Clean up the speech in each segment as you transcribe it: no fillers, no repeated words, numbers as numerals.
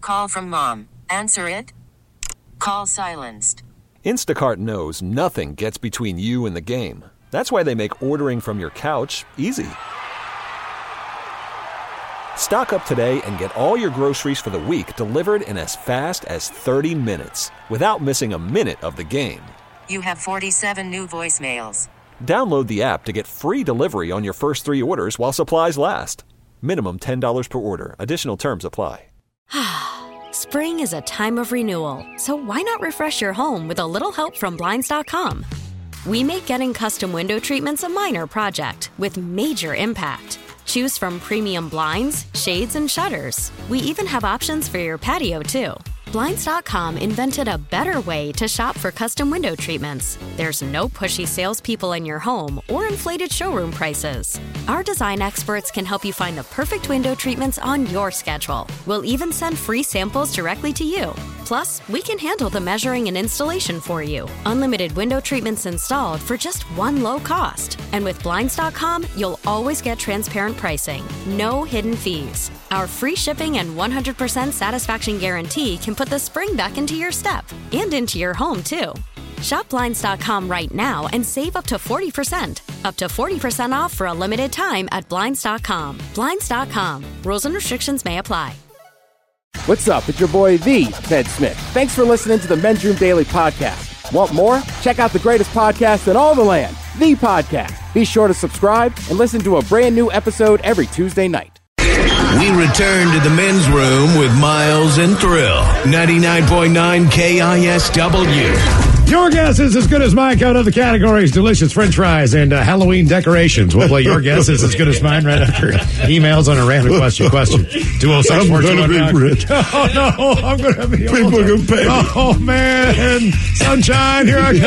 call from mom. Answer it. Call silenced. Instacart knows nothing gets between you and the game. That's why they make ordering from your couch easy. Stock up today and get all your groceries for the week delivered in as fast as 30 minutes without missing a minute of the game. You have 47 new voicemails. Download the app to get free delivery on your first 3 orders while supplies last. Minimum $10 per order. Additional terms apply. Spring is a time of renewal, so why not refresh your home with a little help from Blinds.com? We make getting custom window treatments a minor project with major impact. Choose from premium blinds, shades, and shutters. We even have options for your patio, too. Blinds.com invented a better way to shop for custom window treatments. There's no pushy salespeople in your home or inflated showroom prices. Our design experts can help you find the perfect window treatments on your schedule. We'll even send free samples directly to you. Plus, we can handle the measuring and installation for you. Unlimited window treatments installed for just one low cost. And with Blinds.com, you'll always get transparent pricing. No hidden fees. Our free shipping and 100% satisfaction guarantee can put the spring back into your step and into your home, too. Shop Blinds.com right now and save up to 40%. Up to 40% off for a limited time at Blinds.com. Blinds.com. Rules and restrictions may apply. What's up? It's your boy, The Ted Smith. Thanks for listening to the Men's Room Daily Podcast. Want more? Check out the greatest podcast in all the land, The Podcast. Be sure to subscribe and listen to a brand new episode every Tuesday night. We return to the Men's Room with Miles and Thrill. 99.9 KISW. Your guess is as good as mine. Out of the categories: delicious French fries and Halloween decorations. We'll play your guess is as good as mine right after emails on a random question. 206 I'm going to be rich. Oh no, I'm going to be. People can pay me. Oh man, sunshine, here I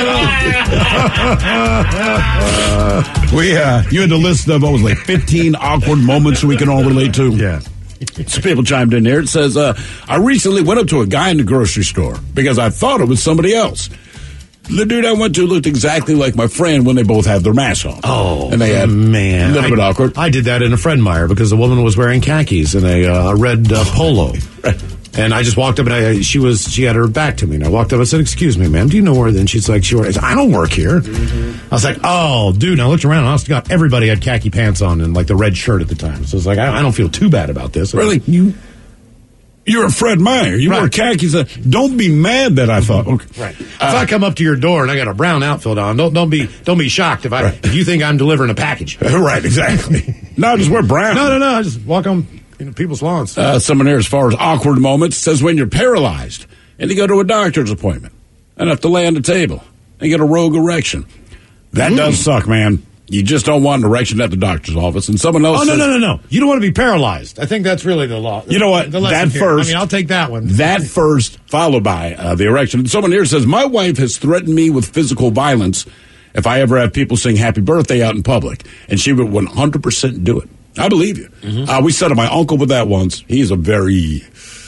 come. You had a list of what was like 15 awkward moments we can all relate to. Yeah. Some people chimed in here. It says, I recently went up to a guy in the grocery store because I thought it was somebody else. The dude I went to looked exactly like my friend when they both had their masks on. Oh, and they had man, a little bit awkward. I did that in a Fred Meyer because the woman was wearing khakis and a red polo. Right. And I just walked up and she had her back to me. And I walked up and said, "Excuse me, ma'am, do you know where?" Then she's like, "Sure." I said, "I don't work here." Mm-hmm. I was like, "Oh, dude." And I looked around and honest to God, everybody had khaki pants on and like the red shirt at the time. So it's like, I don't feel too bad about this. Really? You're a Fred Meyer. You wore khakis. Don't be mad that I thought. Okay. Right. If I come up to your door and I got a brown outfit on, don't be shocked if you think I'm delivering a package. Right. Exactly. No, just wear brown. No. I just walk on people's lawns. Someone here, as far as awkward moments, says when you're paralyzed and you go to a doctor's appointment and have to lay on the table and get a rogue erection. That does suck, man. You just don't want an erection at the doctor's office, and someone else says... No. You don't want to be paralyzed. I think that's really the law. You know what? That first... I'll take that one. That first, followed by the erection. And someone here says, my wife has threatened me with physical violence if I ever have people sing happy birthday out in public, and she would 100% do it. I believe you. Mm-hmm. We settled my uncle with that once. He's a very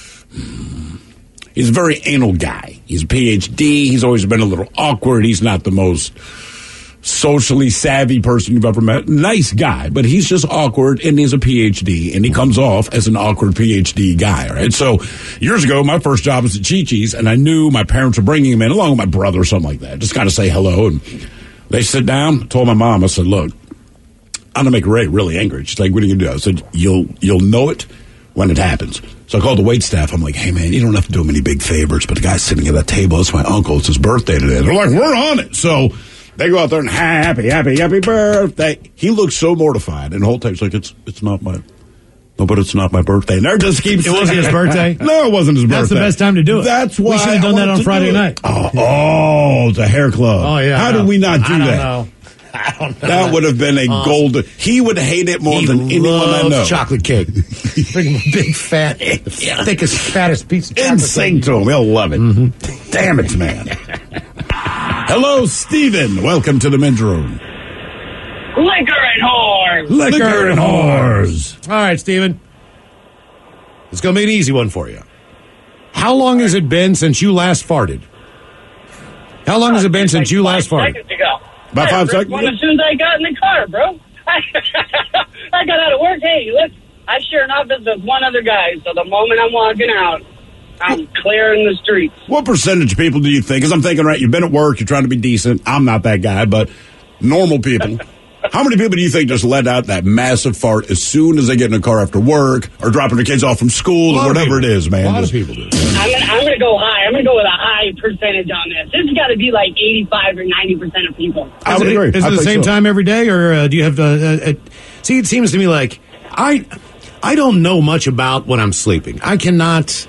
anal guy. He's a PhD. He's always been a little awkward. He's not the most socially savvy person you've ever met. Nice guy, but he's just awkward, and he's a PhD, and he comes off as an awkward PhD guy, right? So years ago, my first job was at Chi-Chi's, and I knew my parents were bringing him in, along with my brother or something like that, just kind of say hello, and they sit down. I told my mom, I said, look, I'm going to make Ray really angry. She's like, what are you going to do? I said, you'll know it when it happens. So I called the waitstaff. I'm like, hey, man, you don't have to do him any big favors, but the guy's sitting at that table. It's my uncle. It's his birthday today. They're like, we're on it. So they go out there and happy birthday. He looks so mortified. And the whole time he's like, it's not my... No, but it's not my birthday. And there just keeps... It wasn't his birthday? No, it wasn't his birthday. That's the best time to do it. That's why we should have done that on Friday night. Oh, it's a hair club. Oh, yeah. How did we not do that? I don't know. That would have been a golden... He would hate it more than anyone I know. Chocolate cake. Bring him a big fat, thickest, fattest piece of chocolate and sing to him. He'll love it. Mm-hmm. Damn it, man. Hello, Steven. Welcome to the men's room. Liquor and whores. Liquor and whores. All right, Steven. It's going to be an easy one for you. How long has it been since you last farted? How long has it been since you last farted? Seconds ago. About 5 seconds? As soon as I got in the car, bro. I got out of work. Hey, look, I share an office with one other guy, so the moment I'm walking out, I'm clearing the streets. What percentage of people do you think? Because I'm thinking, right, you've been at work, you're trying to be decent. I'm not that guy, but normal people. How many people do you think just let out that massive fart as soon as they get in a car after work or dropping their kids off from school or whatever it is, man? A lot of people do. I'm going to go high. I'm going to go with a high percentage on this. This has got to be like 85 or 90% of people. I would agree. Is it the same time every day, or do you have? See, it seems to me like I don't know much about when I'm sleeping. I cannot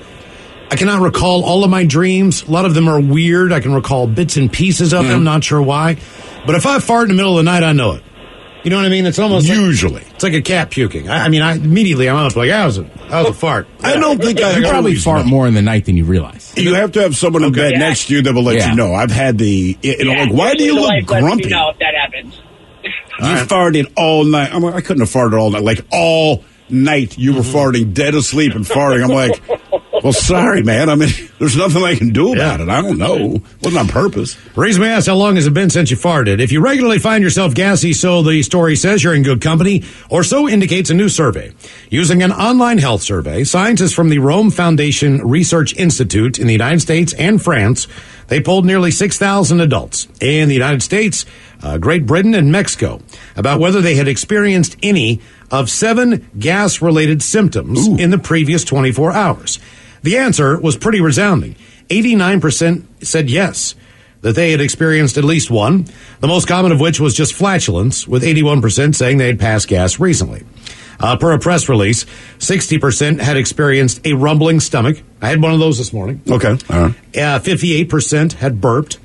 recall all of my dreams. A lot of them are weird. I can recall bits and pieces of them. Not sure why, but if I fart in the middle of the night, I know it. You know what I mean? It's almost usually it's like a cat puking. I immediately I'm up like that was a fart. I don't think You probably fart more in the night than you realize. You have to have someone in bed next to you that will let you know. I've had like, why do you look grumpy? Know if that happens. You farted all night. I'm like, I couldn't have farted all night. Like all night you were farting, dead asleep and farting. I'm like, well, sorry, man. I mean, there's nothing I can do about it. I don't know. It wasn't on purpose. Reason we asked, how long has it been since you farted? If you regularly find yourself gassy, so the story says, you're in good company, or so indicates a new survey. Using an online health survey, scientists from the Rome Foundation Research Institute in the United States and France, they polled nearly 6,000 adults in the United States, Great Britain, and Mexico about whether they had experienced any of 7 gas-related symptoms in the previous 24 hours. The answer was pretty resounding. 89% said yes, that they had experienced at least one, the most common of which was just flatulence, with 81% saying they had passed gas recently. Per a press release, 60% had experienced a rumbling stomach. I had one of those this morning. Okay. All right. 58% had burped.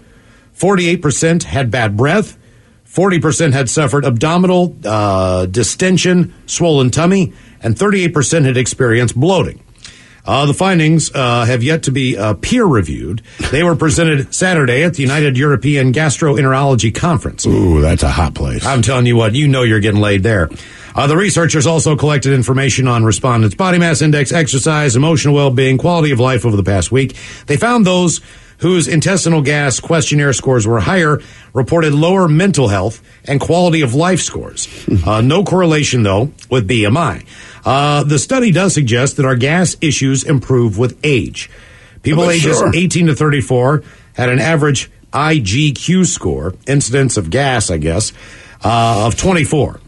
48% had bad breath. 40% had suffered abdominal distension, swollen tummy, and 38% had experienced bloating. The findings have yet to be peer-reviewed. They were presented Saturday at the United European Gastroenterology Conference. Ooh, that's a hot place. I'm telling you what, you know you're getting laid there. The researchers also collected information on respondents' body mass index, exercise, emotional well-being, quality of life over the past week. They found those whose intestinal gas questionnaire scores were higher reported lower mental health and quality of life scores. No correlation, though, with BMI. The study does suggest that our gas issues improve with age. People ages 18 to 34 had an average IGQ score, incidence of gas, I guess, of 24.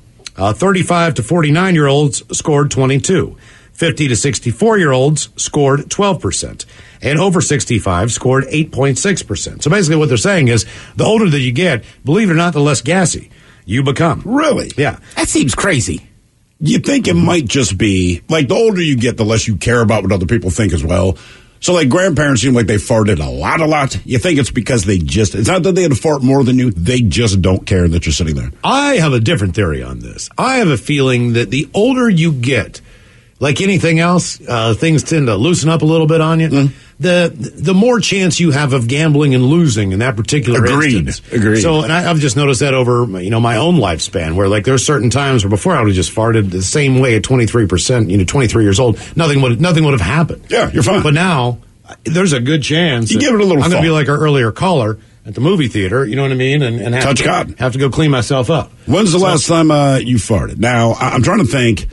35 to 49-year-olds scored 22. 50 to 64-year-olds scored 12%. And over 65 scored 8.6%. So basically what they're saying is the older that you get, believe it or not, the less gassy you become. Really? Yeah. That seems crazy. You think it might just be, like, the older you get, the less you care about what other people think as well. So, like, grandparents seem like they farted a lot. You think it's because it's not that they had to fart more than you, they just don't care that you're sitting there. I have a different theory on this. I have a feeling that the older you get, like anything else, things tend to loosen up a little bit on you. The more chance you have of gambling and losing in that particular instance. Agreed. So, and I've just noticed that over my own lifespan, where like there are certain times where before I would have just farted the same way at 23%, 23 years old, nothing would have happened. Yeah, you're fine. But now there's a good chance you give it a little. I'm going to be like our earlier caller at the movie theater. You know what I mean? And have to go clean myself up. When's the last time you farted? Now I'm trying to think.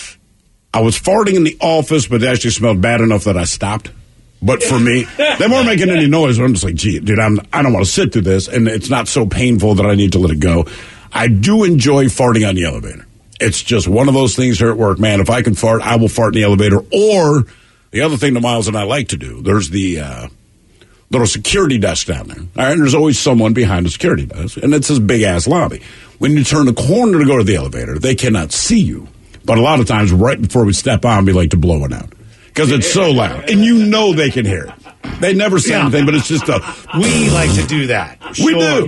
I was farting in the office, but it actually smelled bad enough that I stopped. But for me, they weren't making any noise. I'm just like, gee, dude, I don't want to sit through this, and it's not so painful that I need to let it go. I do enjoy farting on the elevator. It's just one of those things here at work, man. If I can fart, I will fart in the elevator. Or the other thing that Miles and I like to do, there's the little security desk down there. All right, and there's always someone behind the security desk, and it's this big-ass lobby. When you turn the corner to go to the elevator, they cannot see you. But a lot of times, right before we step on, we like to blow it out. Because it's so loud. And you know they can hear it. They never say anything, but it's just we like to do that. We do.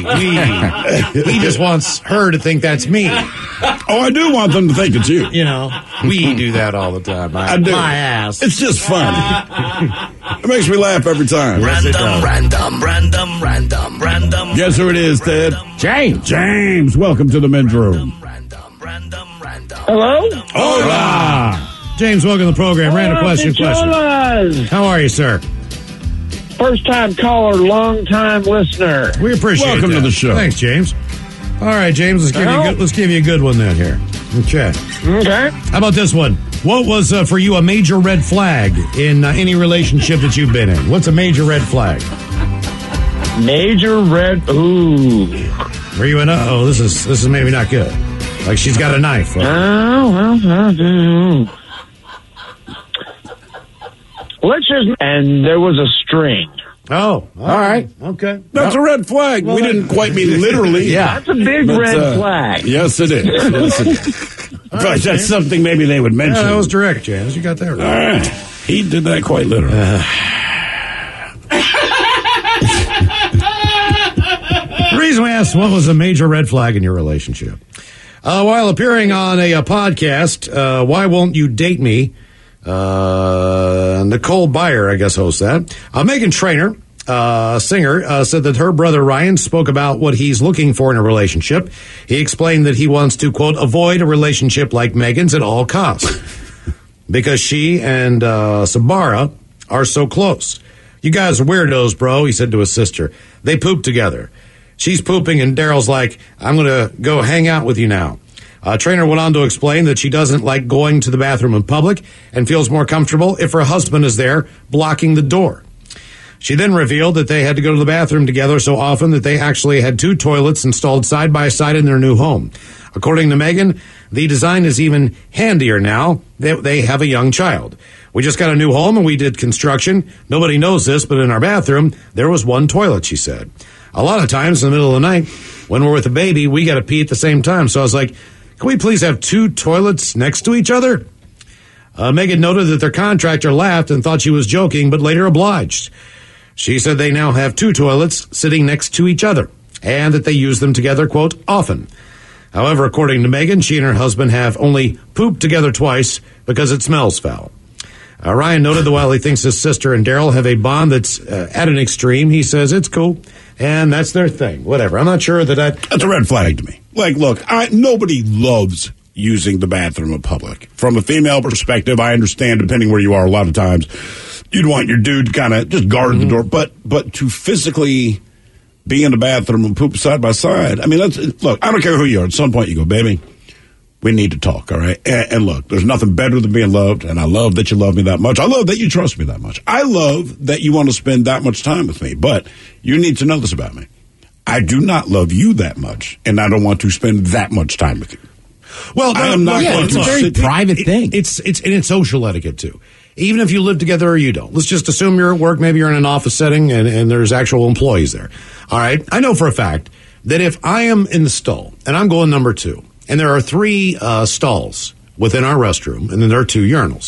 He just wants her to think that's me. Oh, I do want them to think it's you. We do that all the time. I do. My ass. It's just fun. It makes me laugh every time. Random. Guess who it is, Ted? James, welcome to the men's room. Hello? Hola. James, welcome to the program. Random question. How are you, sir? First time caller, long time listener. We appreciate Welcome that. to the show. Thanks, James. All right, James, let's give you a good one then here. Okay. Okay. How about this one? What was, for you, a major red flag in any relationship that you've been in? What's a major red flag? Major red. Ooh. Were you in? This is maybe not good. Like she's got a knife. Let's just. And there was a string. Oh, all right. Okay. That's a red flag. Well, we didn't quite mean literally. Yeah. That's a big red flag. Yes, it is. Yes, it is. But that's something maybe they would mention. Yeah, that was direct, Janice. You got that right. All right. He did that quite literally. The reason we asked what was a major red flag in your relationship. While appearing on a podcast, Why Won't You Date Me? Nicole Byer, I guess, hosts that. Meghan Trainor, singer, said that her brother Ryan spoke about what he's looking for in a relationship. He explained that he wants to, quote, avoid a relationship like Meghan's at all costs because she and Sabara are so close. You guys are weirdos, bro, he said to his sister. They poop together. She's pooping and Daryl's like, I'm going to go hang out with you now. Trainor went on to explain that she doesn't like going to the bathroom in public and feels more comfortable if her husband is there blocking the door. She then revealed that they had to go to the bathroom together so often that they actually had 2 toilets installed side by side in their new home. According to Meghan, the design is even handier now that they have a young child. We just got a new home and we did construction. Nobody knows this, but in our bathroom, there was 1 toilet, she said. A lot of times in the middle of the night, when we're with a baby, we got to pee at the same time. So I was like, can we please have 2 toilets next to each other? Meghan noted that their contractor laughed and thought she was joking, but later obliged. She said they now have 2 toilets sitting next to each other and that they use them together, quote, often. However, according to Meghan, she and her husband have only pooped together twice because it smells foul. Ryan noted that while he thinks his sister and Daryl have a bond that's at an extreme, he says it's cool, and that's their thing. Whatever. I'm not sure that That's a red flag to me. Like, look, nobody loves using the bathroom in public. From a female perspective, I understand, depending where you are, a lot of times you'd want your dude to kind of just guard the door. But to physically be in the bathroom and poop side by side, I mean, look, I don't care who you are. At some point you go, baby, we need to talk, all right? And look, there's nothing better than being loved, and I love that you love me that much. I love that you trust me that much. I love that you want to spend that much time with me, but you need to know this about me. I do not love you that much, and I don't want to spend that much time with you. Well, I am not going it's to a very private thing. It's social etiquette, too. Even if you live together or you don't. Let's just assume you're at work, maybe you're in an office setting, and there's actual employees there. All right? I know for a fact that if I am in the stall, and I'm going number 2, and there are 3 stalls within our restroom, and then there are 2 urinals.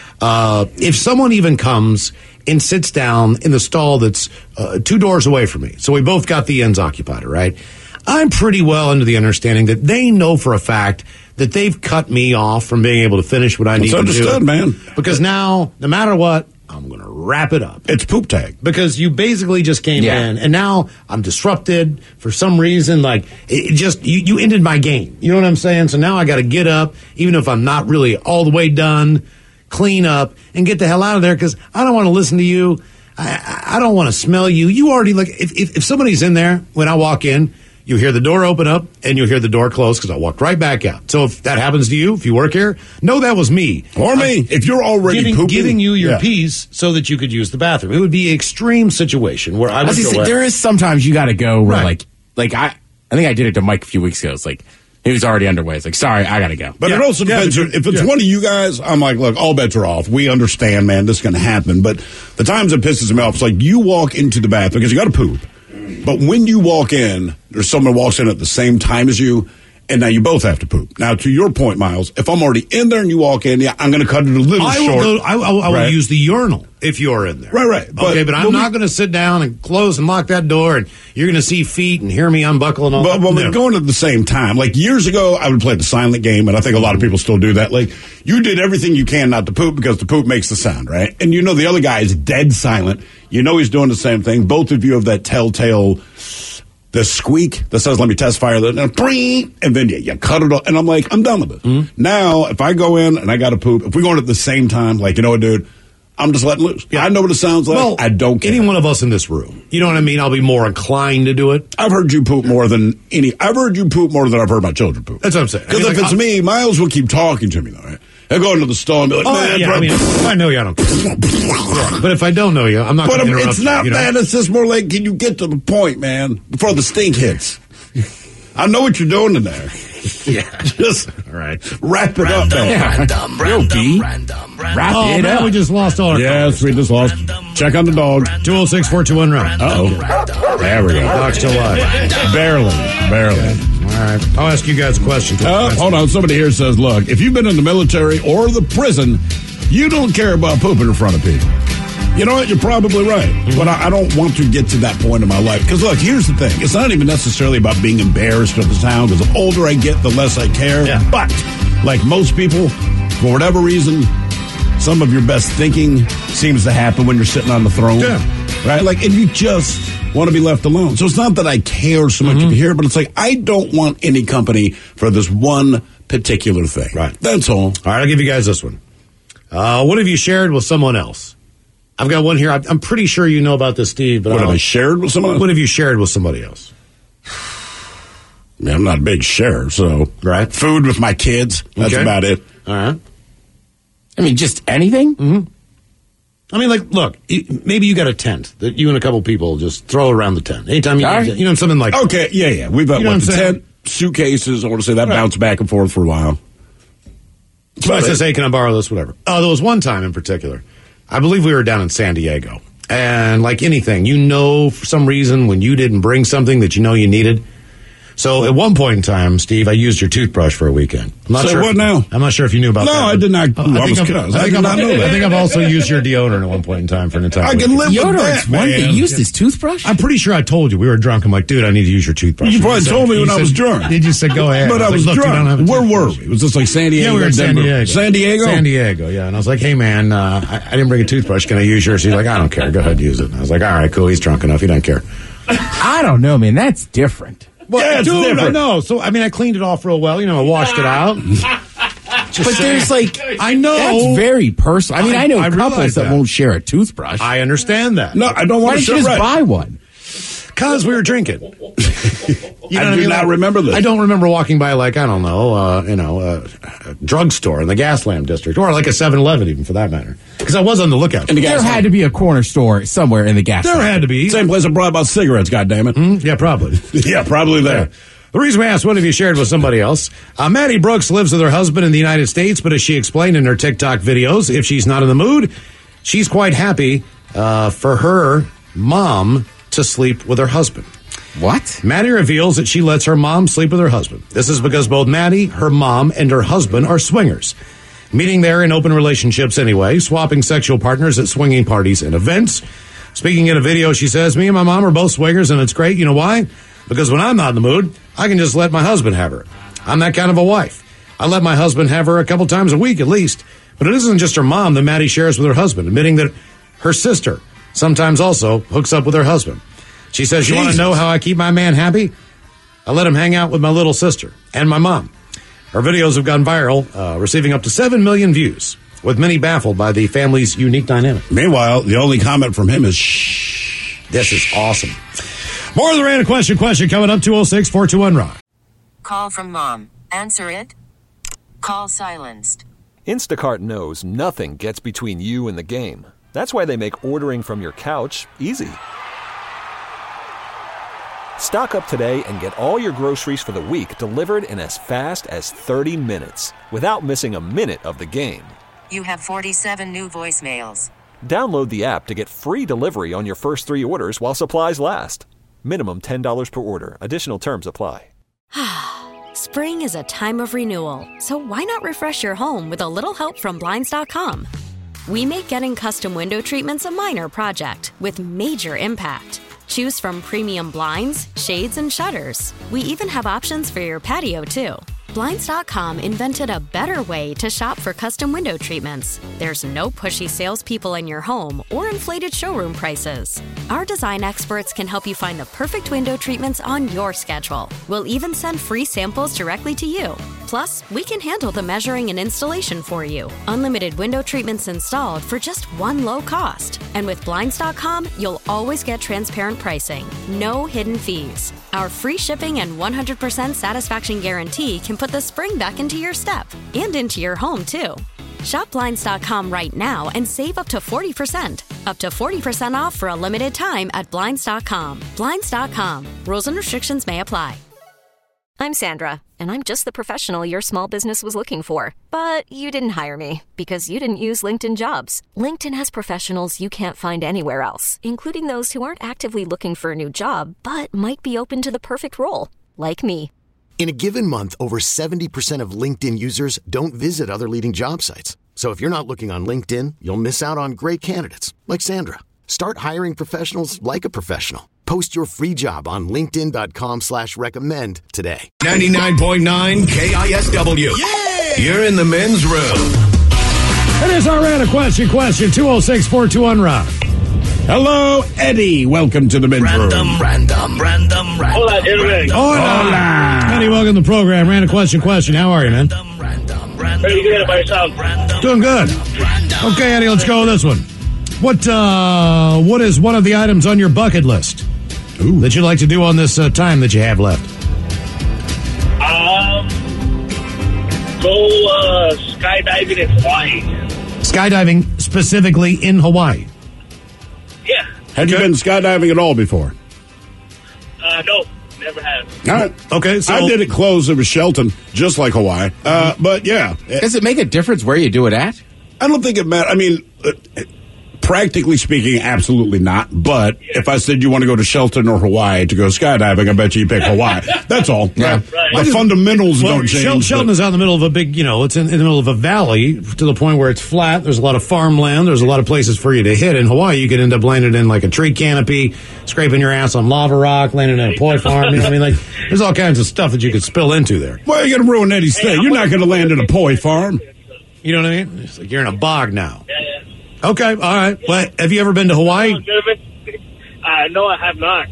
If someone even comes and sits down in the stall that's 2 doors away from me, so we both got the ends occupied, right? I'm pretty well under the understanding that they know for a fact that they've cut me off from being able to finish what I need to do. It's understood, man. Because now, no matter what, I'm going to wrap it up. It's poop tag. Because you basically just came in, and now I'm disrupted for some reason. Like, it just, you ended my game. You know what I'm saying? So now I got to get up, even if I'm not really all the way done, clean up, and get the hell out of there because I don't want to listen to you. I don't want to smell you. You already, like, if somebody's in there when I walk in, you hear the door open up and you hear the door close because I walked right back out. So if that happens to you, if you work here, know that was me. Or me. If you're already giving you your piece so that you could use the bathroom. It would be an extreme situation where I would go. There is sometimes you got to go where like I think I did it to Mike a few weeks ago. It's like he was already underway. It's like, sorry, I got to go. But it also depends. If it's one of you guys, I'm like, look, all bets are off. We understand, man, this is going to happen. But the times it pisses me off, it's like you walk into the bathroom because you got to poop. But when you walk in, there's someone who walks in at the same time as you, and now you both have to poop. Now, to your point, Miles, if I'm already in there and you walk in, I'm going to cut it a little short. I will use the urinal if you're in there. Right. But I'm not going to sit down and close and lock that door, and you're going to see feet and hear me unbuckle and all that. But we're going at the same time. Like, years ago, I would play the silent game, and I think a lot of people still do that. Like, you did everything you can not to poop because the poop makes the sound, right? And you know the other guy is dead silent. You know he's doing the same thing. Both of you have that telltale, the squeak that says, let me test fire, and then you cut it off. And I'm like, I'm done with it. Mm-hmm. Now, if I go in and I got to poop, if we go in at the same time, like, you know what, dude, I'm just letting loose. Yeah, I know what it sounds like. Well, I don't care. Any one of us in this room, you know what I mean? I'll be more inclined to do it. I've heard you poop more than I've heard you poop more than I've heard my children poop. That's what I'm saying. Because if it's me, Miles will keep talking to me, though, right? I go into the store and be like, man, I mean, if I know you, I don't care. Yeah, but if I don't know you, I'm not going to interrupt you. It's not that. It's just more like, can you get to the point, man, before the stink hits? I know what you're doing in there. Yeah. Just all right. Wrap it up, man. Wrap it up. We just lost all our Yes, we just lost. Check on the dog. 206-421-ROUND. Uh-oh. There we go. Dog's still alive. Barely. All right. I'll ask you guys a question. Hold on. Somebody here says, look, if you've been in the military or the prison, you don't care about pooping in front of people. You know what? You're probably right. But I don't want to get to that point in my life. Because, look, here's the thing. It's not even necessarily about being embarrassed of the sound. Because the older I get, the less I care. Yeah. But, like most people, for whatever reason, some of your best thinking seems to happen when you're sitting on the throne. Yeah. Right? Like, and you just want to be left alone. So it's not that I care so much to hear, but it's like, I don't want any company for this one particular thing. Right. That's all. All right, I'll give you guys this one. What have you shared with someone else? I've got one here. I'm pretty sure you know about this, Steve. But What have I shared with someone else? What have you shared with somebody else? I mean, I'm not a big sharer, so. Right. Food with my kids. That's Okay. about it. All right. I mean, just anything? Mm-hmm. I mean, like, look, maybe you got a tent that you and a couple people just throw around the tent. Anytime you know, something like Okay, yeah. We've got You know what I'm the saying? tent, suitcases, I want to say that Right. bounced back and forth for a while. Somebody says, hey, can I borrow this? Whatever. Oh, there was one time in particular. I believe we were down in San Diego. And like anything, you know, for some reason, when you didn't bring something that you know you needed. So at one point in time, Steve, I used your toothbrush for a weekend. I'm not Say sure what now? I'm not sure if you knew about No, that. I did not. I I did not know that. think I've also used your deodorant at one point in time for an entire I can weekend. live with Deodorant's that, one man. thing. You used his toothbrush? I'm pretty sure I told you. We were drunk. I'm like, dude, I need to use your toothbrush. You probably And told me when I was drunk. Did you say, go ahead? But I was like, look, dude, I don't have drunk. a Where were toothbrush. we? Was this like San Diego? Yeah, we were in San Denver? Diego. San Diego? San Diego, yeah. And I was like, hey, man, I didn't bring a toothbrush. Can I use yours? He's like, I don't care. Go ahead, use it. And I was like, all right, cool. He's drunk enough. He doesn't care. I don't know, man. That's different. Well, Yeah, it's dude, different. I know. So, I mean, I cleaned it off real well. You know, I washed it out. But there's like, I know. that's very personal. I mean, I know I realize couples that that. won't share a toothbrush. I understand that. No, I don't Why want to didn't you share just buy one? Because we were drinking. You know what I do not remember this. I don't remember walking by, like, I don't know, a drugstore in the Gaslamp district, or like a 7-Eleven even, for that matter. Because I was on the lookout. And the There gas had to be a corner store somewhere in the gas There station. had to be. Same place I brought about cigarettes, goddammit. Yeah, probably. Yeah, probably there. The reason we asked, what have you shared with somebody else? Maddie Brooks lives with her husband in the United States, but as she explained in her TikTok videos, if she's not in the mood, she's quite happy for her mom to sleep with her husband. What? Maddie reveals that she lets her mom sleep with her husband. This is because both Maddie, her mom, and her husband are swingers. Meaning they're in open relationships anyway, swapping sexual partners at swinging parties and events. Speaking in a video, she says, me and my mom are both swingers, and it's great. You know why? Because when I'm not in the mood, I can just let my husband have her. I'm that kind of a wife. I let my husband have her a couple times a week at least. But it isn't just her mom that Maddie shares with her husband, admitting that her sister sometimes also hooks up with her husband. She says, you want to know how I keep my man happy? I let him hang out with my little sister and my mom. Her videos have gone viral, receiving up to 7 million views, with many baffled by the family's unique dynamic. Meanwhile, the only comment from him is, shh. This is awesome. More of the random question coming up, 206-421-ROCK. Call from mom. Answer it. Call silenced. Instacart knows nothing gets between you and the game. That's why they make ordering from your couch easy. Stock up today and get all your groceries for the week delivered in as fast as 30 minutes without missing a minute of the game. You have 47 new voicemails. Download the app to get free delivery on your first 3 orders while supplies last. Minimum $10 per order. Additional terms apply. Spring is a time of renewal, so why not refresh your home with a little help from Blinds.com? We make getting custom window treatments a minor project with major impact. Choose from premium blinds, shades, and shutters. We even have options for your patio, too. Blinds.com invented a better way to shop for custom window treatments. There's no pushy salespeople in your home or inflated showroom prices. Our design experts can help you find the perfect window treatments on your schedule. We'll even send free samples directly to you. Plus, we can handle the measuring and installation for you. Unlimited window treatments installed for just one low cost. And with Blinds.com, you'll always get transparent pricing. No hidden fees. Our free shipping and 100% satisfaction guarantee can put the spring back into your step and into your home, too. Shop Blinds.com right now and save up to 40%. Up to 40% off for a limited time at Blinds.com. Blinds.com. Rules and restrictions may apply. I'm Sandra, and I'm just the professional your small business was looking for. But you didn't hire me because you didn't use LinkedIn Jobs. LinkedIn has professionals you can't find anywhere else, including those who aren't actively looking for a new job, but might be open to the perfect role, like me. In a given month, over 70% of LinkedIn users don't visit other leading job sites. So if you're not looking on LinkedIn, you'll miss out on great candidates like Sandra. Start hiring professionals like a professional. Post your free job on linkedin.com/recommend today. 99.9 KISW. Yeah! You're in the men's room. It is our random question. 206-421-ROCK. Hello, Eddie. Welcome to the men's room. Random. Hola, gentlemen. Hola. Eddie, welcome to the program. Random question. How are you, man? Pretty good by yourself. Doing good. Okay, Eddie, let's go with this one. What is one of the items on your bucket list that you'd like to do on this time that you have left? Go skydiving in Hawaii. Skydiving specifically in Hawaii? Yeah. Have you been skydiving at all before? No, never have. All right. Okay, so I did it close. It was Shelton, just like Hawaii. But yeah. Does it make a difference where you do it at? I don't think it matters. I mean, practically speaking, absolutely not. But if I said you want to go to Shelton or Hawaii to go skydiving, I bet you pick Hawaii. That's all. Yeah. The fundamentals don't change. Shelton is out in the middle of a big, it's in the middle of a valley to the point where it's flat. There's a lot of farmland. There's a lot of places for you to hit. In Hawaii, you could end up landing in like a tree canopy, scraping your ass on lava rock, landing in a poi farm. You know what I mean? Like, there's all kinds of stuff that you could spill into there. Well, you're going to ruin Eddie's thing. You're not going to land in a poi farm. You know what I mean? It's like you're in a bog now. Okay, all right. Well, have you ever been to Hawaii? No, I have not.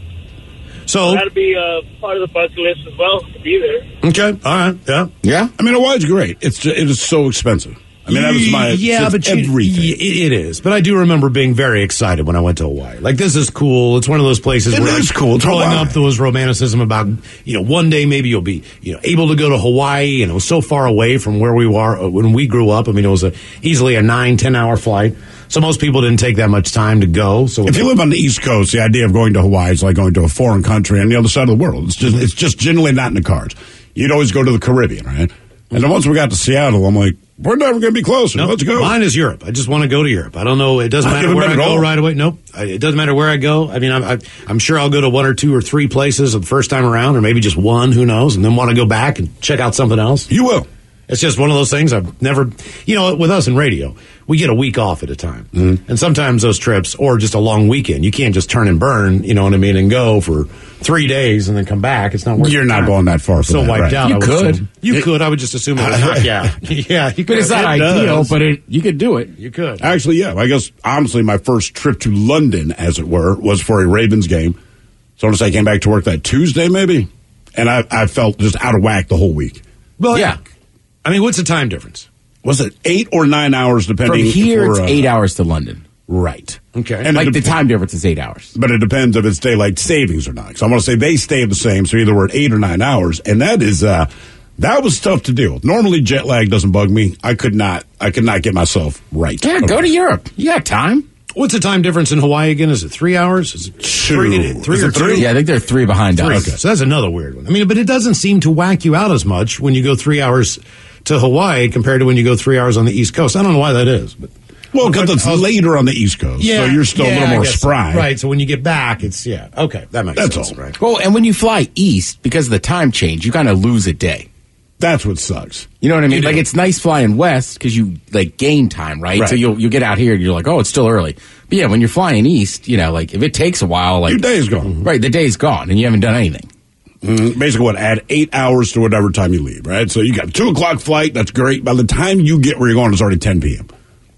So that'd be part of the bucket list as well to be there. Okay, all right, yeah. I mean, Hawaii's great. It is so expensive. I mean, that was my everything. It is, but I do remember being very excited when I went to Hawaii. Like, this is cool. It's one of those places it where is cool. Growing up, there was romanticism about one day maybe you'll be able to go to Hawaii, and it was so far away from where we were when we grew up. I mean, it was easily a 9-10 hour flight. So most people didn't take that much time to go. So if you live on the East Coast, the idea of going to Hawaii is like going to a foreign country on the other side of the world. It's just generally not in the cards. You'd always go to the Caribbean, right? And then once we got to Seattle, I'm like, we're never going to be closer. Let's go. Mine is Europe. I just want to go to Europe. I don't know. It doesn't matter where I go right away. Nope. It doesn't matter where I go. I mean, I'm sure I'll go to 1 or 2 or 3 places the first time around, or maybe just one. Who knows? And then want to go back and check out something else. You will. It's just one of those things I've never, with us in radio, we get a week off at a time. Mm-hmm. And sometimes those trips, or just a long weekend, you can't just turn and burn, you know what I mean, and go for 3 days and then come back. It's not worth it. You're not going that far for so that, wiped right? out. You could. You could. I would just assume it was yeah. Yeah. You could. But it's not ideal, but you could do it. You could. Actually, yeah. I guess, honestly, my first trip to London, as it were, was for a Ravens game. So I want to say I came back to work that Tuesday, maybe. And I felt just out of whack the whole week. Well, yeah. I mean, what's the time difference? Was it 8 or 9 hours, depending? From here, it's 8 hours to London. Right. Okay. And the time difference is 8 hours. But it depends if it's daylight savings or not. So I want to say they stay the same, so either we're at 8 or 9 hours. And that is, that was tough to deal with. Normally, jet lag doesn't bug me. I could not get myself right. Yeah, go to Europe. You got time. What's the time difference in Hawaii again? Is it 3 hours? Is it 2? Three or 2? Yeah, I think they're 3 behind us. Okay, so that's another weird one. I mean, but it doesn't seem to whack you out as much when you go 3 hours to Hawaii compared to when you go 3 hours on the East Coast. I don't know why that is, but well, because it's later on the East Coast, so you're still a little more spry. So. Right, so when you get back, it's okay, that makes sense. That's all. Right. Well, and when you fly east, because of the time change, you kind of lose a day. That's what sucks. You know what I mean? Like, it's nice flying west because you gain time, right? So you'll get out here and you're like, oh, it's still early. But yeah, when you're flying east, if it takes a while, your day's gone. Right, the day's gone and you haven't done anything. Basically, add 8 hours to whatever time you leave, right? So you got a 2 o'clock flight. That's great. By the time you get where you're going, it's already 10 p.m.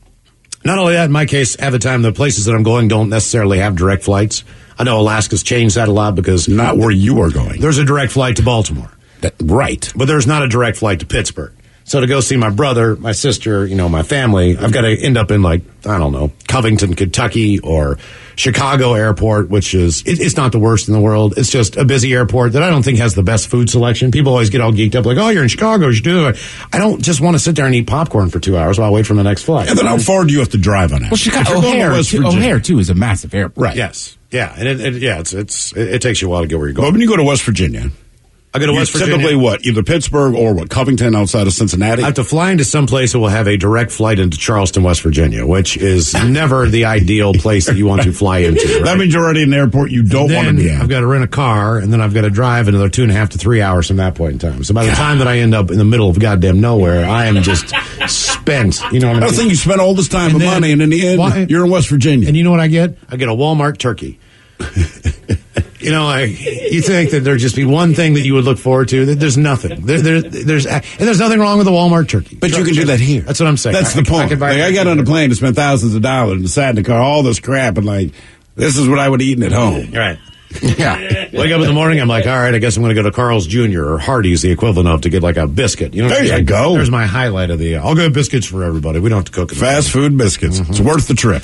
Not only that, in my case, at the time, the places that I'm going don't necessarily have direct flights. I know Alaska's changed that a lot because not where you are going. There's a direct flight to Baltimore. Right. But there's not a direct flight to Pittsburgh. So to go see my brother, my sister, my family, I've got to end up in Covington, Kentucky or Chicago airport, which is, it's not the worst in the world. It's just a busy airport that I don't think has the best food selection. People always get all geeked up like, oh, you're in Chicago, you should do it. I don't just want to sit there and eat popcorn for 2 hours while I wait for the next flight. And then how far do you have to drive on it? Well, Chicago, O'Hare too is a massive airport. Right. Yes. Yeah. And it takes you a while to get where you're going. But when you go to West Virginia, I go to West Virginia. Typically what? Either Pittsburgh or Covington outside of Cincinnati? I have to fly into some place that will have a direct flight into Charleston, West Virginia, which is never the ideal place that you want to fly into. Right? That means you're already in an airport you don't want to be at. I've got to rent a car, and then I've got to drive another 2.5 to 3 hours from that point in time. So by the time that I end up in the middle of goddamn nowhere, I am just spent. You know what I mean? I was thinking you spent all this time and money, and in the end, you're in West Virginia. And you know what I get? I get a Walmart turkey. You think that there'd just be one thing that you would look forward to. There's nothing. There's nothing wrong with a Walmart turkey. But you can do that here. That's what I'm saying. That's the point. I got on a plane to spend thousands of dollars and sat in the car, all this crap, and this is what I would eat at home. Right. Yeah. Wake up in the morning, I'm like, all right, I guess I'm going to go to Carl's Jr. or Hardee's, the equivalent of, to get a biscuit. There you go. There's my highlight of the. I'll go biscuits for everybody. We don't have to cook it. Fast food biscuits. Mm-hmm. It's worth the trip.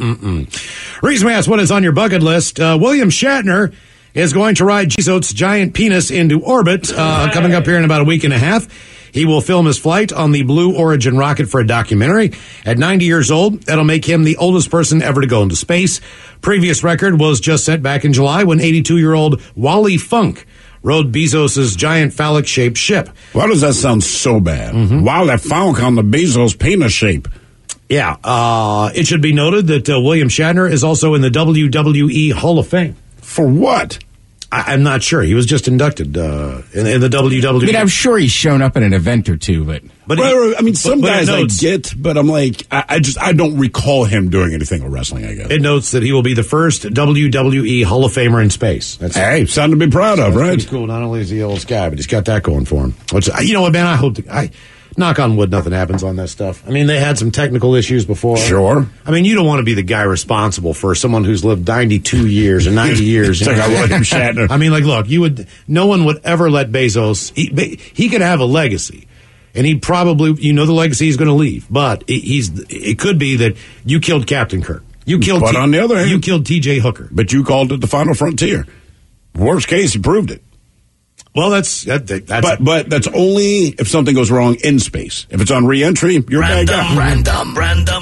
Reason we asked what is on your bucket list. William Shatner is going to ride Bezos' giant penis into orbit coming up here in about a week and a half. He will film his flight on the Blue Origin rocket for a documentary. At 90 years old, that'll make him the oldest person ever to go into space. Previous record was just set back in July when 82-year-old Wally Funk rode Bezos' giant phallic-shaped ship. Why does that sound so bad? Mm-hmm. Wally Funk on the Bezos penis shape. Yeah. It should be noted that William Shatner is also in the WWE Hall of Fame. For what? I'm not sure. He was just inducted in the WWE. I mean, I'm sure he's shown up at an event or two, but some guys I get, but I'm like, I don't recall him doing anything with wrestling, I guess. It notes that he will be the first WWE Hall of Famer in space. Hey, something to be proud of, right? Pretty cool. Not only is he the oldest guy, but he's got that going for him. Which, you know what, man? I hope knock on wood, nothing happens on that stuff. I mean, they had some technical issues before. Sure. I mean, you don't want to be the guy responsible for someone who's lived 92 years or 90 years. It's like William Shatner. I mean, look, no one would ever let Bezos, he could have a legacy. And he probably, the legacy he's going to leave. But it could be that you killed Captain Kirk. But on the other hand, you killed T.J. Hooker. But you called it the final frontier. Worst case, you proved it. Well, that's but that's only if something goes wrong in space. If it's on re-entry, you're a bad guy. Random.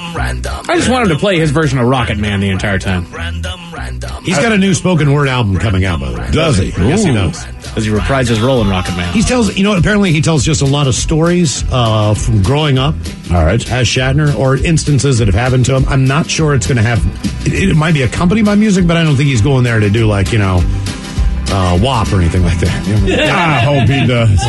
I just wanted to play his version of Rocket Man the entire time. He's got a new spoken word album coming out, by the way. Does he? Yes, he does. Does he reprise his role in Rocket Man? Apparently he tells just a lot of stories from growing up. All right. As Shatner, or instances that have happened to him. I'm not sure it's going to have, it might be accompanied by music, but I don't think he's going there to do WAP or anything like that. I hope he does.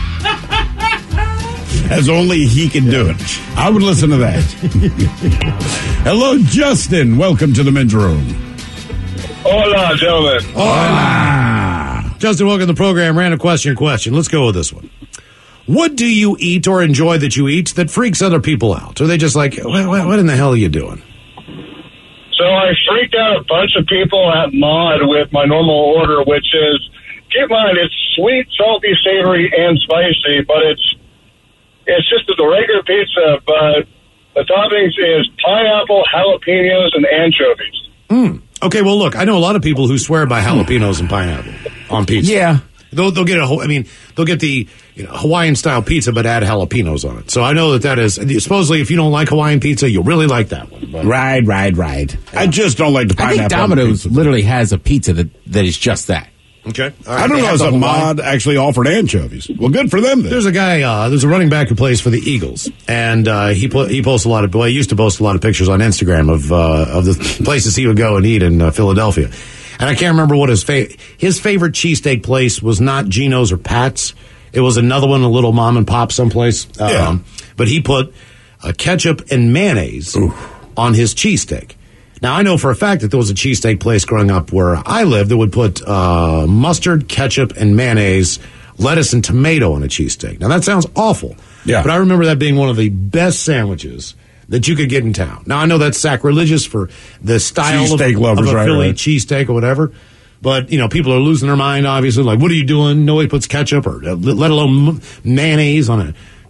As only he can do it. I would listen to that. Hello, Justin. Welcome to the men's room. Hola, gentlemen. Hola. Justin, welcome to the program. Random question. Let's go with this one. What do you eat or enjoy that you eat that freaks other people out? Or are they just like, what in the hell are you doing? So I freaked out a bunch of people at Mod with my normal order, which is, keep in mind, it's sweet, salty, savory, and spicy, but it's just a regular pizza, but the toppings is pineapple, jalapenos, and anchovies. Okay, well, look, I know a lot of people who swear by jalapenos and pineapple on pizza. Yeah. They'll get they'll get the Hawaiian-style pizza, but add jalapenos on it. So I know that is, supposedly, if you don't like Hawaiian pizza, you'll really like that one. But. Right. Yeah. I just don't like the pineapple. I think Domino's literally has a pizza that is just that. Okay. Right. I don't know if Mod actually offered anchovies. Well, good for them then. There's a guy, there's a running back who plays for the Eagles, and he posts he used to post a lot of pictures on Instagram of the places he would go and eat in Philadelphia. And I can't remember what his favorite cheesesteak place was. Not Geno's or Pat's. It was another one, a little mom and pop someplace. Yeah. But he put ketchup and mayonnaise on his cheesesteak. Now, I know for a fact that there was a cheesesteak place growing up where I lived that would put mustard, ketchup, and mayonnaise, lettuce, and tomato on a cheesesteak. Now, that sounds awful. Yeah. But I remember that being one of the best sandwiches that you could get in town. Now, I know that's sacrilegious for the style of a Philly cheesesteak or whatever. But, people are losing their mind, obviously. Like, what are you doing? Nobody puts ketchup or let alone mayonnaise on a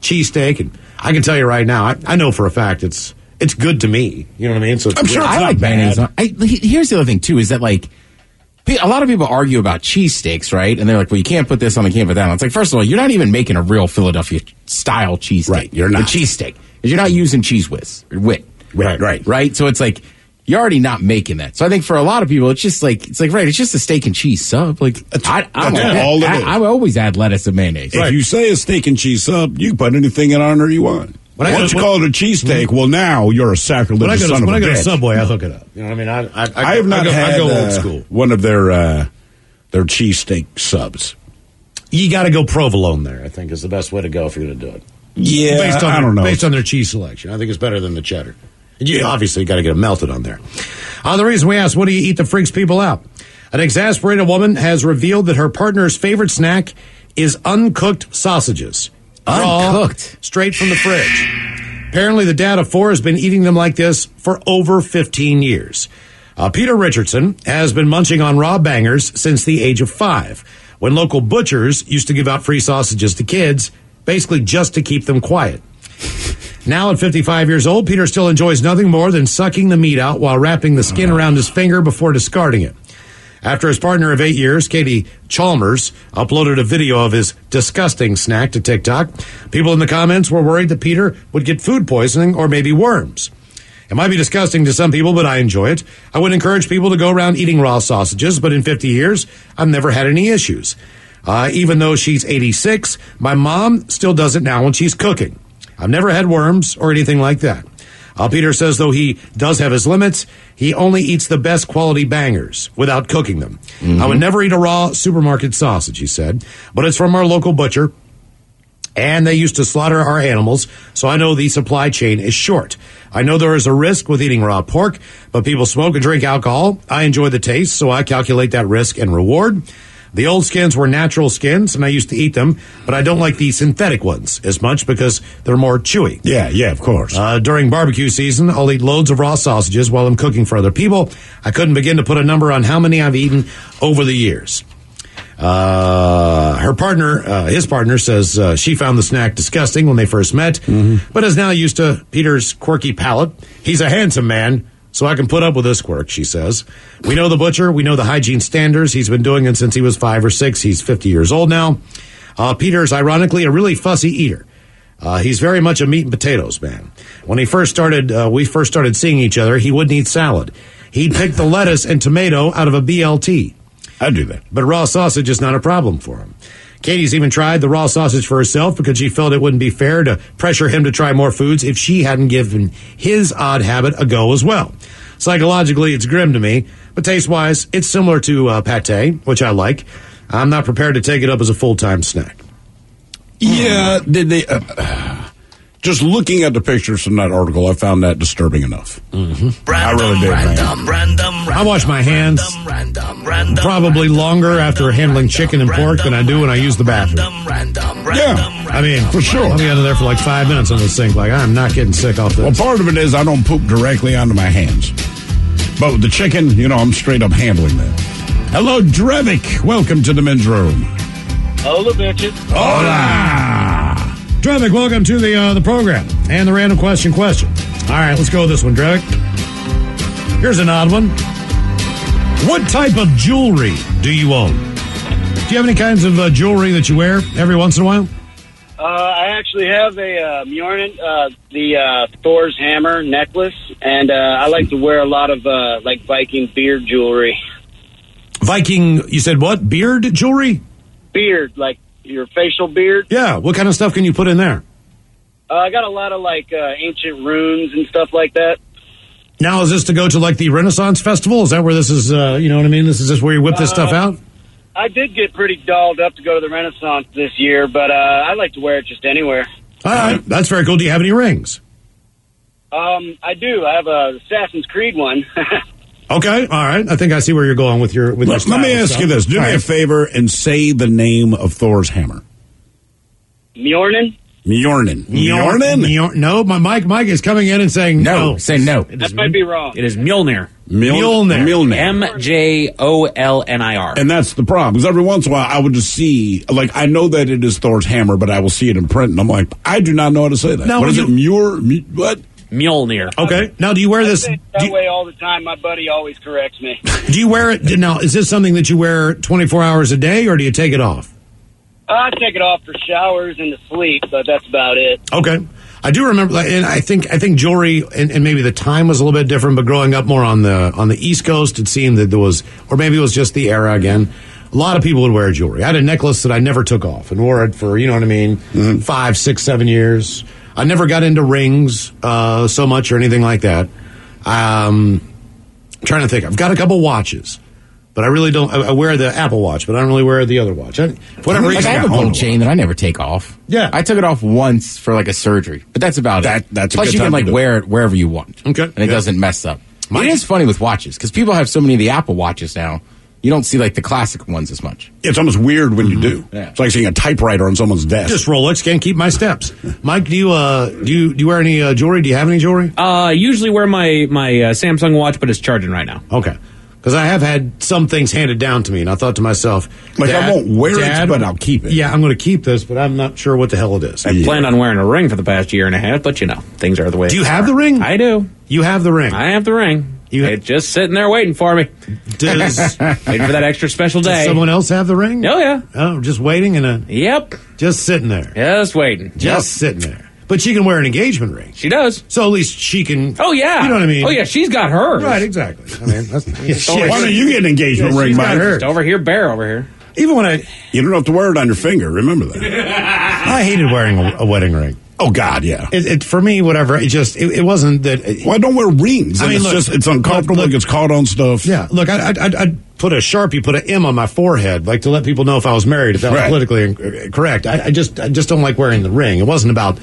cheesesteak, and I can tell you right now, I know for a fact it's good to me. You know what I mean? So I'm sure I like mayonnaise. Here's the other thing too: is that like a lot of people argue about cheesesteaks, right? And they're like, "Well, you can't put this on, you can't put that on." It's like, first of all, you're not even making a real Philadelphia style cheesesteak. Right, you're not. A cheesesteak, because you're not using cheese whiz or wit. Right. So it's like you're already not making that. So I think for a lot of people, it's just like it's just a steak and cheese sub. Like I always add lettuce and mayonnaise. If you say a steak and cheese sub, you can put anything in on there you want. Once you call it a cheesesteak, well, now you're a sacrilegious son of a bitch. When I go to Subway, I hook it up. You know what I mean? I have not had old school. One of their cheesesteak subs. You got to go provolone there, I think, is the best way to go if you're going to do it. Yeah, I don't know. Based on their cheese selection, I think it's better than the cheddar. You obviously got to get it melted on there. The reason we asked, what do you eat that freaks people out? An exasperated woman has revealed that her partner's favorite snack is uncooked sausages. Uncooked? Raw, straight from the fridge. Apparently, the dad of 4 has been eating them like this for over 15 years. Peter Richardson has been munching on raw bangers since the age of 5, when local butchers used to give out free sausages to kids, basically just to keep them quiet. Now at 55 years old, Peter still enjoys nothing more than sucking the meat out while wrapping the skin around his finger before discarding it. After his partner of 8 years, Katie Chalmers, uploaded a video of his disgusting snack to TikTok, people in the comments were worried that Peter would get food poisoning or maybe worms. It might be disgusting to some people, but I enjoy it. I would encourage people to go around eating raw sausages, but in 50 years, I've never had any issues. Even though she's 86, my mom still does it now when she's cooking. I've never had worms or anything like that. Peter says, though he does have his limits, he only eats the best quality bangers without cooking them. I would never eat a raw supermarket sausage, he said, but it's from our local butcher, and they used to slaughter our animals, so I know the supply chain is short. I know there is a risk with eating raw pork, but people smoke and drink alcohol. I enjoy the taste, so I calculate that risk and reward. The old skins were natural skins, and I used to eat them, but I don't like the synthetic ones as much because they're more chewy. Yeah, of course. During barbecue season, I'll eat loads of raw sausages while I'm cooking for other people. I couldn't begin to put a number on how many I've eaten over the years. His partner says she found the snack disgusting when they first met, but is now used to Peter's quirky palate. He's a handsome man, so I can put up with this quirk, she says. We know the butcher. We know the hygiene standards. He's been doing it since he was 5 or 6. He's 50 years old now. Peter's, ironically, a really fussy eater. He's very much a meat and potatoes man. When we first started seeing each other, he wouldn't eat salad. He'd pick the lettuce and tomato out of a BLT. I do that. But raw sausage is not a problem for him. Katie's even tried the raw sausage for herself because she felt it wouldn't be fair to pressure him to try more foods if she hadn't given his odd habit a go as well. Psychologically, it's grim to me, but taste-wise, it's similar to pate, which I like. I'm not prepared to take it up as a full-time snack. Yeah, did they... just looking at the pictures from that article, I found that disturbing enough. I really did, I wash my hands probably longer after handling chicken and pork than I do when I use the bathroom. Yeah. I mean, for sure. I'll be under there for like 5 minutes on the sink. Like, I'm not getting sick off this. Well, part of it is I don't poop directly onto my hands. But with the chicken, I'm straight up handling that. Hello, Drevik. Welcome to the men's room. Hola, bitches. Hola. Drevik, welcome to the program and the random question. All right, let's go with this one, Drevik. Here's an odd one. What type of jewelry do you own? Do you have any kinds of jewelry that you wear every once in a while? I actually have a Mjolnir, the Thor's hammer necklace, and I like to wear a lot of like Viking beard jewelry. Viking, you said what? Beard jewelry? Beard, like your facial beard. Yeah, what kind of stuff can you put in there? I got a lot of like ancient runes and stuff like that. Now, is this to go to like the Renaissance Festival? Is that where this is, you know what I mean? This is just where you whip this stuff out? I did get pretty dolled up to go to the Renaissance this year, but I like to wear it just anywhere. All right, that's very cool. Do you have any rings? I do. I have a Assassin's Creed one. Okay, all right. I think I see where you're going with your Let me ask you this. Do me a favor and say the name of Thor's hammer. Mjolnir. Mjornen. No, my Mike is coming in and saying no. Say no. That might be wrong. It is Mjolnir. Mjolnir. Mjolnir. And that's the problem. Because every once in a while, I would just see, like, I know that it is Thor's hammer, but I will see it in print, and I'm like, I do not know how to say that. Now, what is it? What? Mjolnir. Okay. Now, do you wear this? I say it that way all the time. My buddy always corrects me. Do you wear it? Now, is this something that you wear 24 hours a day, or do you take it off? I take it off for showers and to sleep, but that's about it. Okay. I do remember, and I think jewelry, and maybe the time was a little bit different, but growing up more on the East Coast, it seemed that there was, or maybe it was just the era again, a lot of people would wear jewelry. I had a necklace that I never took off and wore it for, 5, 6, 7 years. I never got into rings so much or anything like that. Trying to think. I've got a couple watches. But I really don't. I wear the Apple Watch, but I don't really wear the other watch. I have a gold chain that I never take off. Yeah, I took it off once for like a surgery, but that's about it. That's plus a good you can time like wear it wherever you want. Okay, and it doesn't mess up. It is funny with watches because people have so many of the Apple Watches now. You don't see like the classic ones as much. It's almost weird when you do. Yeah. It's like seeing a typewriter on someone's desk. Just Rolex, can't keep my steps. Mike, do you wear any jewelry? Do you have any jewelry? Usually wear my Samsung watch, but it's charging right now. Okay. Because I have had some things handed down to me, and I thought to myself, I won't wear it, but I'll keep it. Yeah, I'm going to keep this, but I'm not sure what the hell it is. I planned on wearing a ring for the past year and a half, but things are the way. Do you have the ring? I do. You have the ring? I have the ring. It's just sitting there waiting for me. Waiting for that extra special day. Does someone else have the ring? Oh, yeah. Oh, just waiting Yep. Just sitting there. Just waiting. Just sitting there. But she can wear an engagement ring. She does. So at least she can. Oh, yeah. You know what I mean? Oh, yeah, she's got hers. Right, exactly. I mean, why don't you get an engagement ring, Mike? Just over here, Bear over here. Even when you don't have to wear it on your finger. Remember that. I hated wearing a wedding ring. Oh God, yeah. It for me, whatever. It wasn't that. Well, I don't wear rings. I mean, it's uncomfortable. Look, it gets caught on stuff. Yeah. Look, I'd put a Sharpie, put an M on my forehead, like to let people know if I was married, if that was politically correct. I just don't like wearing the ring. It wasn't about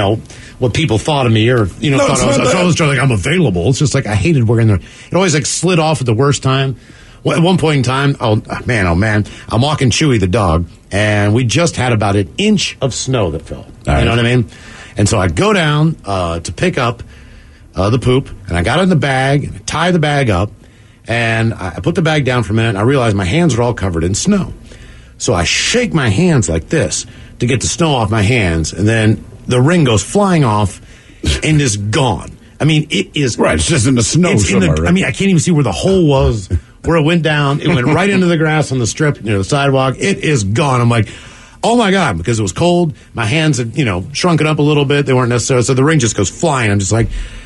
what people thought of me or thought I was trying I'm available. It's just like I hated wearing the. It always like slid off at the worst time. Well, at one point in time, oh man, I'm walking Chewy the dog, and we just had about an inch of snow that fell. You know what I mean? And so I go down to pick up the poop, and I got it in the bag, and I tie the bag up, and I put the bag down for a minute, and I realize my hands are all covered in snow. So I shake my hands like this to get the snow off my hands, and then the ring goes flying off and is gone. I mean, it is... Right, it's just in the snow somewhere. I mean, I can't even see where the hole was, where it went down. It went right into the grass on the strip, the sidewalk. It is gone. I'm like, oh my God, because it was cold. My hands had, shrunken up a little bit. They weren't necessary. So the ring just goes flying. I'm just like,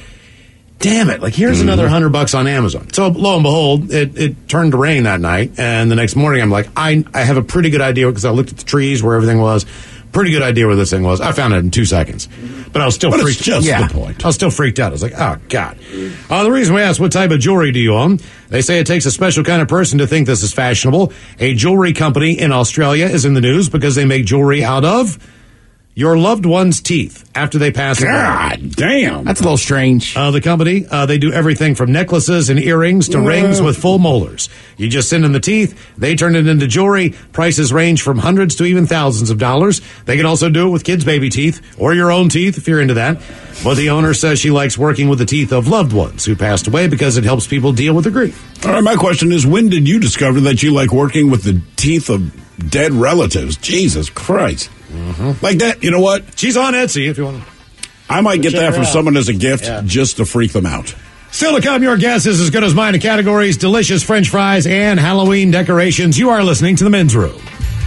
damn it. Like, here's another $100 on Amazon. So lo and behold, it turned to rain that night. And the next morning, I'm like, I have a pretty good idea because I looked at the trees where everything was. Pretty good idea where this thing was. I found it in 2 seconds. But I was still freaked out. That's the point. I was still freaked out. I was like, oh, God. The reason we asked what type of jewelry do you own, they say it takes a special kind of person to think this is fashionable. A jewelry company in Australia is in the news because they make jewelry out of your loved one's teeth after they pass away. God damn. That's a little strange. The company, they do everything from necklaces and earrings to rings with full molars. You just send them the teeth, they turn it into jewelry. Prices range from hundreds to even thousands of dollars. They can also do it with kids' baby teeth or your own teeth if you're into that. But the owner says she likes working with the teeth of loved ones who passed away because it helps people deal with the grief. All right, my question is, when did you discover that you like working with the teeth of dead relatives? Jesus Christ. Like that, you know what? She's on Etsy if you want to. I might get that for someone as a gift just to freak them out. Still to come, your guess is as good as mine in categories, delicious French fries, and Halloween decorations. You are listening to The Men's Room.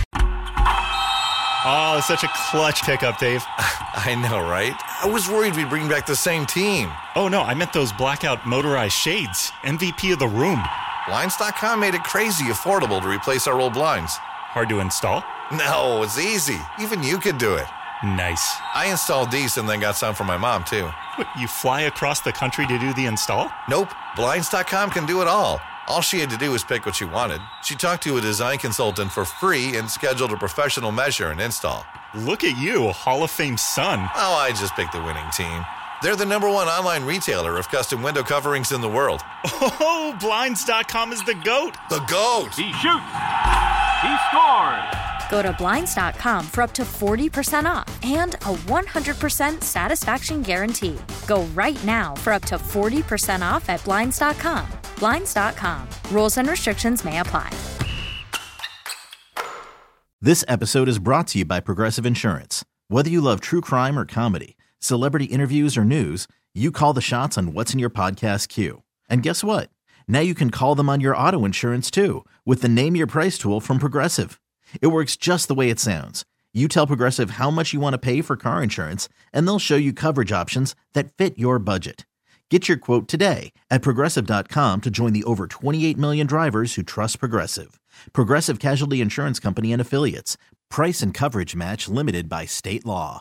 Oh, such a clutch pickup, Dave. I know, right? I was worried we'd bring back the same team. Oh, no, I meant those blackout motorized shades. MVP of the room. Blinds.com made it crazy affordable to replace our old blinds. Hard to install? No, it's easy. Even you could do it. Nice. I installed these and then got some for my mom, too. What, you fly across the country to do the install? Nope. Blinds.com can do it all. All she had to do was pick what she wanted. She talked to a design consultant for free and scheduled a professional measure and install. Look at you, Hall of Fame son. Oh, I just picked the winning team. They're the #1 online retailer of custom window coverings in the world. Oh, Blinds.com is the GOAT. The GOAT. He shoots. He scores. Go to Blinds.com for up to 40% off and a 100% satisfaction guarantee. Go right now for up to 40% off at Blinds.com. Blinds.com. Rules and restrictions may apply. This episode is brought to you by Progressive Insurance. Whether you love true crime or comedy, celebrity interviews or news, you call the shots on what's in your podcast queue. And guess what? Now you can call them on your auto insurance too with the Name Your Price tool from Progressive. It works just the way it sounds. You tell Progressive how much you want to pay for car insurance, and they'll show you coverage options that fit your budget. Get your quote today at Progressive.com to join the over 28 million drivers who trust Progressive. Progressive Casualty Insurance Company and Affiliates. Price and coverage match limited by state law.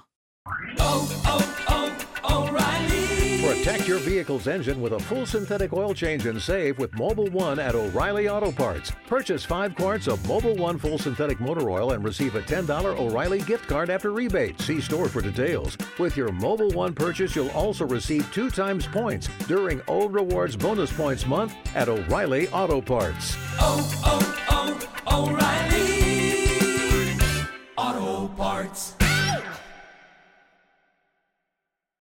O'Reilly. Protect your vehicle's engine with a full synthetic oil change and save with Mobil 1 at O'Reilly Auto Parts. Purchase 5 quarts of Mobil 1 full synthetic motor oil and receive a $10 O'Reilly gift card after rebate. See store for details. With your Mobil 1 purchase, you'll also receive 2 times points during O Rewards Bonus Points Month at O'Reilly Auto Parts. O'Reilly Auto Parts.